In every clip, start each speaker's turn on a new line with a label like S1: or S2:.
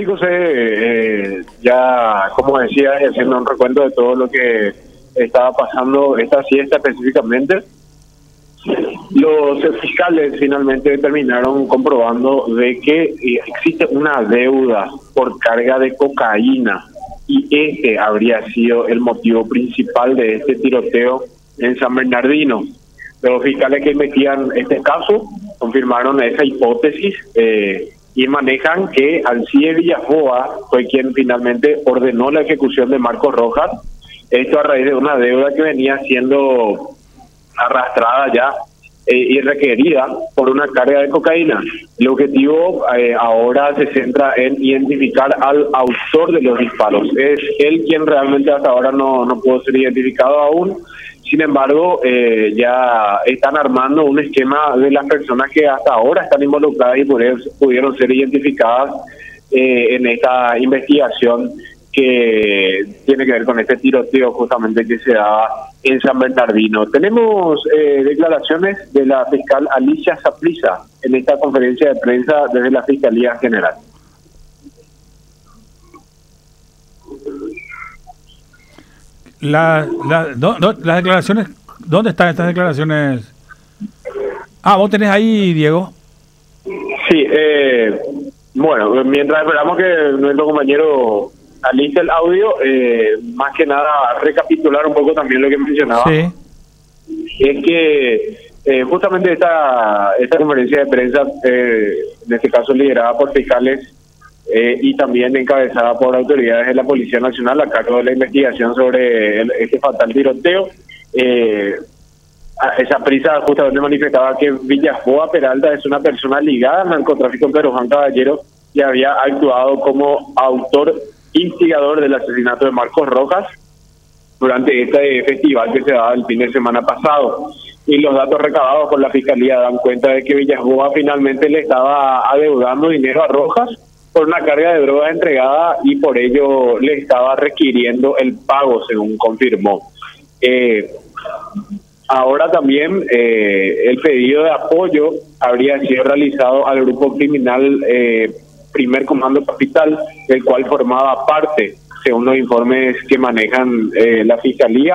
S1: Sí, José, ya como decía, haciendo un recuento de todo lo que estaba pasando esta siesta específicamente, los fiscales finalmente terminaron comprobando de que existe una deuda por carga de cocaína y este habría sido el motivo principal de este tiroteo en San Bernardino. Los fiscales que investigan este caso confirmaron esa hipótesis y manejan que Alcides Villajoa fue quien finalmente ordenó la ejecución de Marcos Rojas, esto a raíz de una deuda que venía siendo arrastrada ya y requerida por una carga de cocaína. El objetivo ahora se centra en identificar al autor de los disparos. Es él quien realmente hasta ahora no pudo ser identificado aún. Sin embargo, ya están armando un esquema de las personas que hasta ahora están involucradas y pudieron ser identificadas en esta investigación que tiene que ver con este tiroteo justamente que se da en San Bernardino. Tenemos declaraciones de la fiscal Alicia Saprissa en esta conferencia de prensa desde la Fiscalía General.
S2: Las declaraciones, ¿dónde están estas declaraciones? Vos tenés ahí, Diego.
S1: Sí, bueno, mientras esperamos que nuestro compañero aliste el audio, más que nada recapitular un poco también lo que mencionaba. Sí. Es que justamente esta conferencia de prensa, en este caso liderada por fiscales y también encabezada por autoridades de la Policía Nacional a cargo de la investigación sobre este fatal tiroteo, esa prisa justamente manifestaba que Villajoa Peralta es una persona ligada al narcotráfico en Pedro Juan Caballero y había actuado como autor instigador del asesinato de Marcos Rojas durante este festival que se daba el fin de semana pasado. Y los datos recabados por la Fiscalía dan cuenta de que Villajoa finalmente le estaba adeudando dinero a Rojas por una carga de drogas entregada y por ello le estaba requiriendo el pago, según confirmó. Ahora también el pedido de apoyo habría sido realizado al grupo criminal Primer Comando Capital, del cual formaba parte, según los informes que manejan la Fiscalía.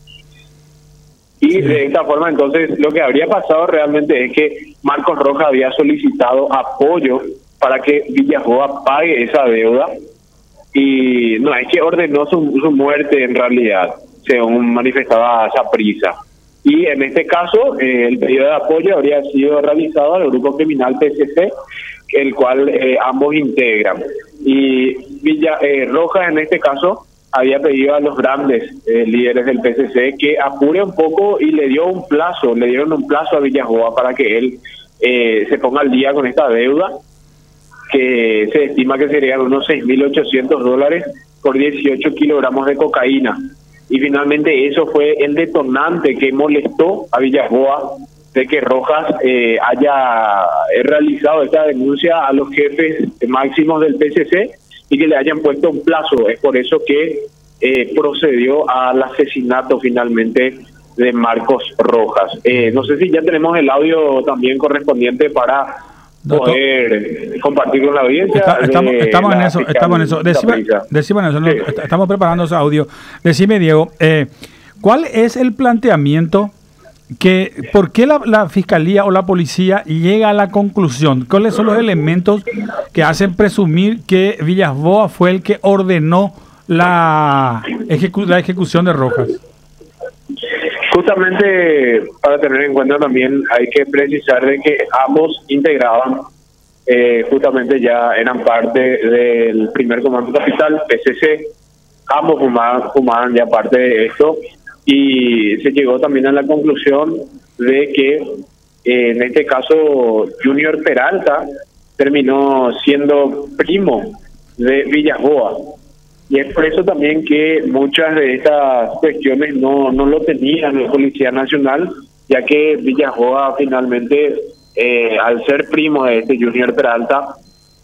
S1: Y de esta forma, entonces, lo que habría pasado realmente es que Marcos Rojas había solicitado apoyo para que Villajoa pague esa deuda, y no es que ordenó su muerte en realidad, según manifestaba Saprissa. Y en este caso, el pedido de apoyo habría sido realizado al grupo criminal PCC, el cual ambos integran. Y Rojas, en este caso, había pedido a los grandes líderes del PCC que apure un poco y le dieron un plazo a Villajoa para que él se ponga al día con esta deuda, que se estima que serían unos $6.800 por 18 kilogramos de cocaína. Y finalmente eso fue el detonante que molestó a Villajoa de que Rojas haya realizado esta denuncia a los jefes máximos del PCC y que le hayan puesto un plazo. Es por eso que procedió al asesinato finalmente de Marcos Rojas. No sé si ya tenemos el audio también correspondiente para poder compartir con la audiencia.
S2: Estamos en eso. Estamos preparando ese audio. Decime, Diego, ¿cuál es el planteamiento por qué la Fiscalía o la Policía llega a la conclusión? ¿Cuáles son los elementos que hacen presumir que Villajoa fue el que ordenó la ejecución de Rojas?
S1: Justamente para tener en cuenta también hay que precisar de que ambos integraban, justamente ya eran parte del Primer Comando Capital, PCC, ambos fumaban ya parte de esto, y se llegó también a la conclusión de que en este caso Junior Peralta terminó siendo primo de Villajoa. Y es por eso también que muchas de estas cuestiones no lo tenían la Policía Nacional, ya que Villajoa finalmente, al ser primo de este Junior Peralta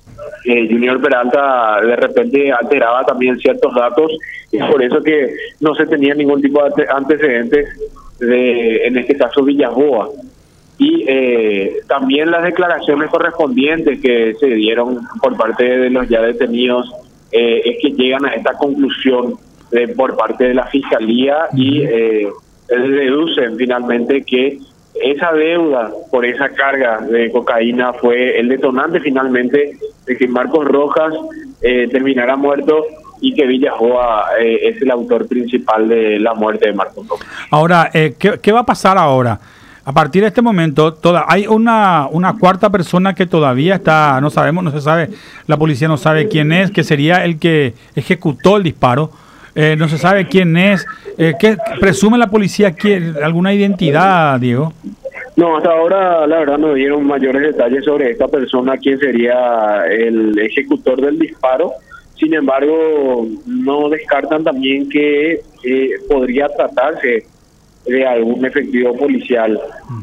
S1: de repente alteraba también ciertos datos, y es por eso que no se tenía ningún tipo de antecedentes de, en este caso, Villajoa. y también las declaraciones correspondientes que se dieron por parte de los ya detenidos es que llegan a esta conclusión por parte de la Fiscalía y deducen finalmente que esa deuda por esa carga de cocaína fue el detonante finalmente de que Marcos Rojas terminara muerto y que Villajoa es el autor principal de la muerte de Marcos Rojas.
S2: Ahora, ¿qué va a pasar ahora? A partir de este momento, hay una cuarta persona que todavía está, no sabemos, no se sabe, la policía no sabe quién es, que sería el que ejecutó el disparo. No se sabe quién es. ¿Qué presume la policía? ¿Alguna identidad, Diego?
S1: No, hasta ahora la verdad no dieron mayores detalles sobre esta persona, quién sería el ejecutor del disparo. Sin embargo, no descartan también que podría tratarse de algún efectivo policial.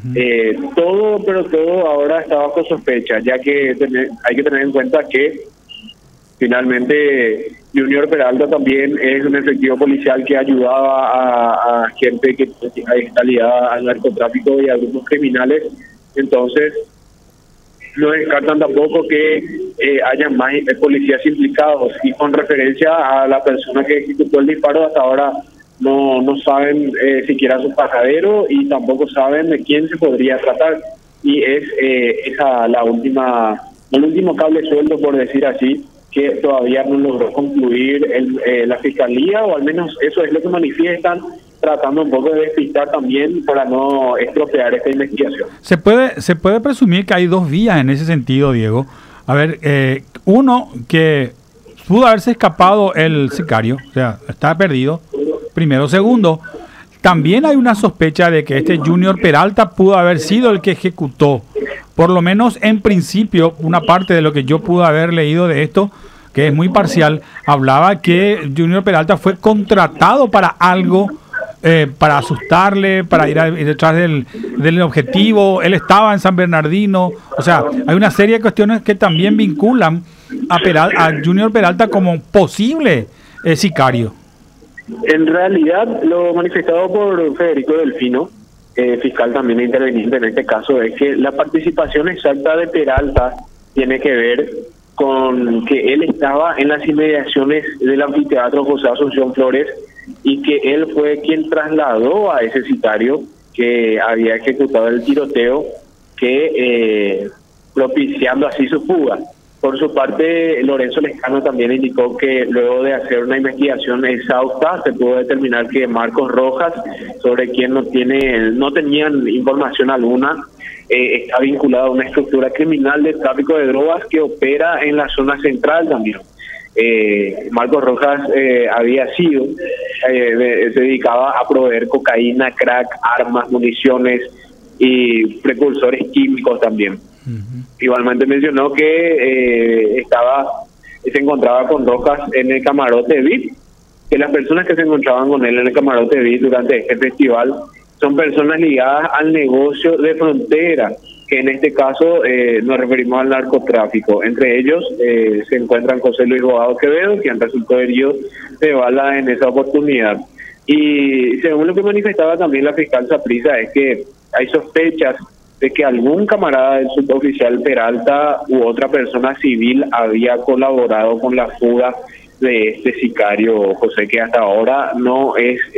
S1: Todo ahora está bajo sospecha, ya que hay que tener en cuenta que finalmente Junior Peralta también es un efectivo policial que ayudaba a gente que está ligada al narcotráfico y a grupos criminales. Entonces, no descartan tampoco que haya más policías implicados. Y con referencia a la persona que ejecutó el disparo, hasta ahora no saben siquiera su paradero y tampoco saben de quién se podría tratar. Y es esa el último cable suelto, por decir así, que todavía no logró concluir la Fiscalía, o al menos eso es lo que manifiestan, tratando un poco de despistar también para no estropear esta investigación.
S2: Se puede presumir que hay dos vías en ese sentido, Diego. A ver, uno, que pudo haberse escapado el sicario, o sea, está perdido. Primero. Segundo, también hay una sospecha de que este Junior Peralta pudo haber sido el que ejecutó. Por lo menos en principio, una parte de lo que yo pude haber leído de esto, que es muy parcial, hablaba que Junior Peralta fue contratado para algo, para asustarle, para ir detrás del objetivo. Él estaba en San Bernardino. O sea, hay una serie de cuestiones que también vinculan a Junior Peralta como posible sicario.
S1: En realidad, lo manifestado por Federico Delfino, fiscal también interveniente en este caso, es que la participación exacta de Peralta tiene que ver con que él estaba en las inmediaciones del anfiteatro José Asunción Flores y que él fue quien trasladó a ese sicario que había ejecutado el tiroteo, que propiciando así su fuga. Por su parte, Lorenzo Lescano también indicó que luego de hacer una investigación exhausta se pudo determinar que Marcos Rojas, sobre quien no tenían información alguna, está vinculado a una estructura criminal de tráfico de drogas que opera en la zona central también. Marcos Rojas se dedicaba a proveer cocaína, crack, armas, municiones y precursores químicos también. Igualmente mencionó que se encontraba con Rojas en el camarote VIP, que las personas que se encontraban con él en el camarote VIP durante este festival son personas ligadas al negocio de frontera, que en este caso nos referimos al narcotráfico. Entre ellos se encuentran José Luis Boado Quevedo, quien resultó herido de bala en esa oportunidad. Y según lo que manifestaba también la fiscal Saprissa, es que hay sospechas de que algún camarada del suboficial Peralta u otra persona civil había colaborado con la fuga de este sicario, José, que hasta ahora no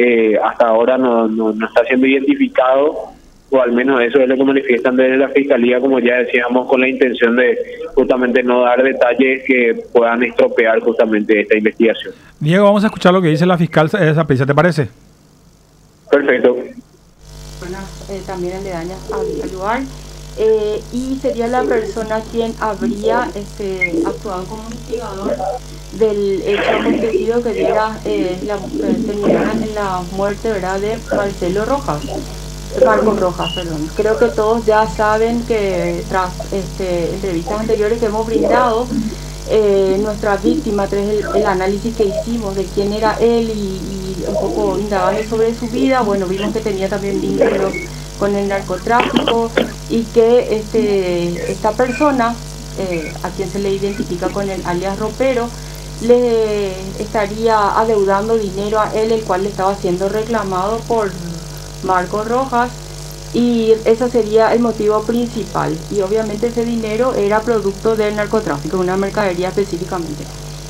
S1: está siendo identificado, o al menos eso es lo que manifiestan desde la Fiscalía, como ya decíamos, con la intención de justamente no dar detalles que puedan estropear justamente esta investigación.
S2: Diego, vamos a escuchar lo que dice la fiscal Saprissa, ¿te parece?
S1: Perfecto.
S3: También aledañas al lugar, y sería la persona quien habría actuado como investigador del hecho acontecido que terminara en la muerte, ¿verdad?, de Marcos Rojas, perdón. Creo que todos ya saben que tras entrevistas anteriores que hemos brindado, nuestra víctima, tras el análisis que hicimos de quién era él y un poco indagando sobre su vida, bueno, vimos que tenía también vínculos con el narcotráfico y que esta persona, a quien se le identifica con el alias Ropero, le estaría adeudando dinero a él, el cual le estaba siendo reclamado por Marcos Rojas, y ese sería el motivo principal. Y obviamente ese dinero era producto del narcotráfico, una mercadería específicamente.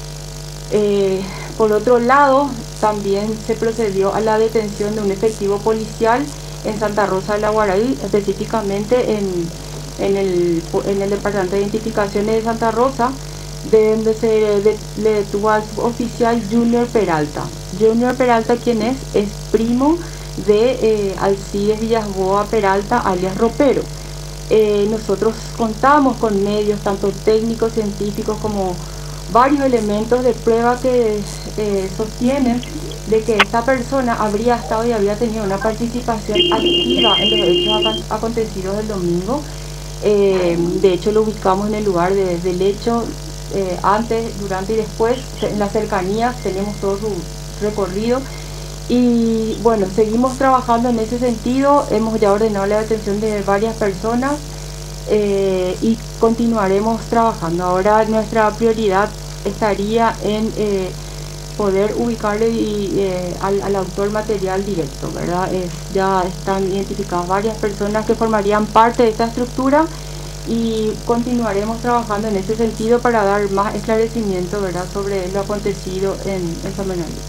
S3: Por otro lado, también se procedió a la detención de un efectivo policial en Santa Rosa de la Guaraí, específicamente en el Departamento de Identificaciones de Santa Rosa, de donde le detuvo al oficial Junior Peralta. Junior Peralta, ¿quién es? Es primo de Alcides Villasboa Peralta, alias Ropero. Nosotros contamos con medios, tanto técnicos, científicos, como varios elementos de prueba que sostienen de que esta persona habría estado y había tenido una participación activa en los hechos acontecidos del domingo. De hecho, lo ubicamos en el lugar del hecho, antes, durante y después, en las cercanías, tenemos todo su recorrido. Y bueno, seguimos trabajando en ese sentido, hemos ya ordenado la detención de varias personas y continuaremos trabajando. Ahora nuestra prioridad estaría en poder ubicarle al autor material directo, ¿verdad? Ya están identificadas varias personas que formarían parte de esta estructura y continuaremos trabajando en ese sentido para dar más esclarecimiento, ¿verdad?, sobre lo acontecido en San Bernardino.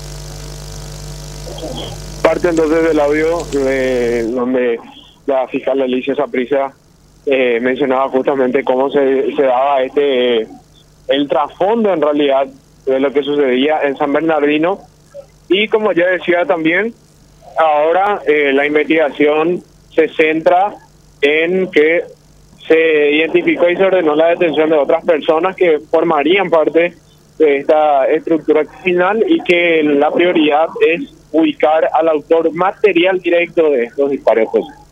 S1: Parte entonces del audio donde la fiscal Alicia Saprissa mencionaba justamente cómo se daba el trasfondo en realidad de lo que sucedía en San Bernardino, y como ya decía también, ahora la investigación se centra en que se identificó y se ordenó la detención de otras personas que formarían parte de esta estructura criminal y que la prioridad es ubicar al autor material directo de estos disparos.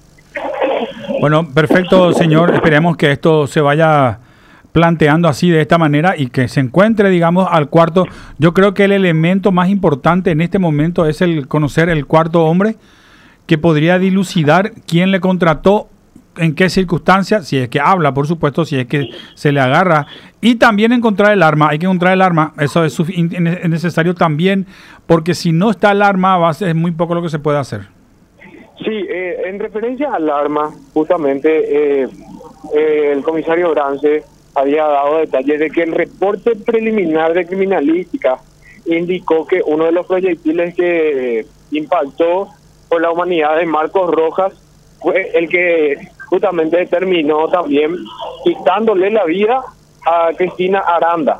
S2: Bueno, perfecto, señor. Esperemos que esto se vaya planteando así, de esta manera, y que se encuentre, digamos, al cuarto. Yo creo que el elemento más importante en este momento es el conocer el cuarto hombre, que podría dilucidar quién le contrató, en qué circunstancias, si es que habla, por supuesto, si es que se le agarra, y también encontrar el arma. Hay que encontrar el arma, eso es necesario también, porque si no está el arma, es muy poco lo que se puede hacer.
S1: Sí, en referencia al arma, justamente el comisario Brance había dado detalles de que el reporte preliminar de criminalística indicó que uno de los proyectiles que impactó por la humanidad de Marcos Rojas fue el que justamente terminó también quitándole la vida a Cristina Aranda.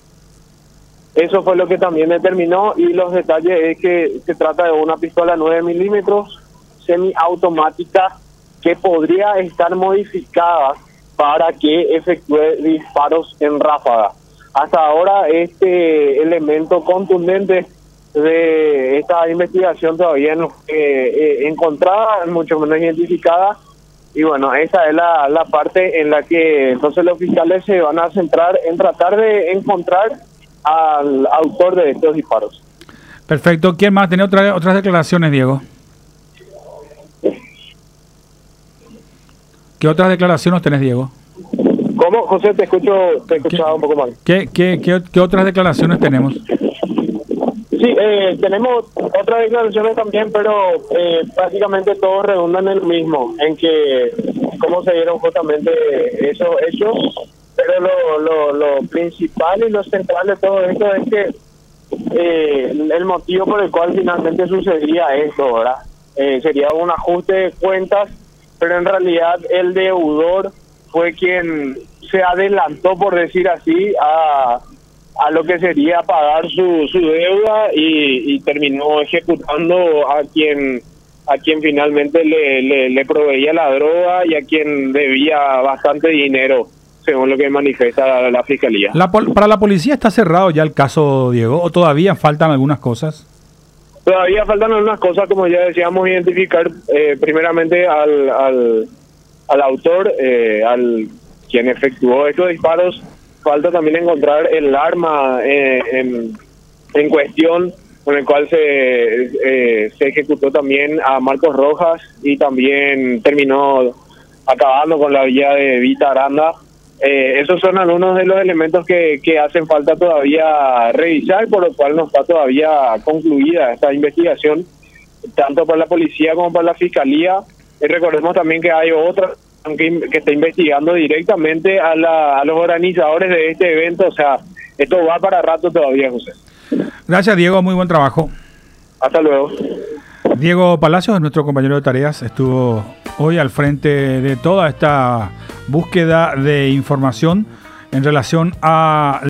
S1: Eso fue lo que también determinó, y los detalles es que se trata de una pistola 9 milímetros semiautomática que podría estar modificada para que efectúe disparos en ráfaga. Hasta ahora este elemento contundente de esta investigación todavía no encontrada, mucho menos identificada, y bueno, esa es la parte en la que entonces los fiscales se van a centrar en tratar de encontrar al autor de estos disparos.
S2: Perfecto. ¿Quién más? ¿Tiene otras declaraciones, Diego? ¿Qué otras declaraciones tenés, Diego?
S1: ¿Cómo, José? Te escuchaba un poco mal.
S2: ¿Qué otras declaraciones tenemos?
S1: Sí, tenemos otras declaraciones también, pero prácticamente todos redundan en lo mismo, en que cómo se dieron justamente esos hechos, pero lo principal y lo central de todo esto es que el motivo por el cual finalmente sucedía esto, ¿verdad? Sería un ajuste de cuentas, pero en realidad el deudor fue quien se adelantó, por decir así, a lo que sería pagar su deuda y terminó ejecutando a quien finalmente le proveía la droga y a quien debía bastante dinero, según lo que manifiesta la fiscalía.
S2: ¿Para la policía está cerrado ya el caso, Diego, o todavía faltan algunas cosas?
S1: Todavía faltan algunas cosas, como ya decíamos, identificar primeramente al autor, al quien efectuó estos disparos. Falta también encontrar el arma en cuestión, con el cual se ejecutó también a Marcos Rojas y también terminó acabando con la vida de Vita Aranda. Esos son algunos de los elementos que hacen falta todavía revisar, por lo cual no está todavía concluida esta investigación, tanto por la policía como por la fiscalía, Y recordemos también que hay otra que está investigando directamente a los organizadores de este evento. O sea, esto va para rato todavía, José.
S2: Gracias, Diego, muy buen trabajo.
S1: Hasta luego.
S2: Diego Palacios, nuestro compañero de tareas, estuvo hoy al frente de toda esta búsqueda de información en relación a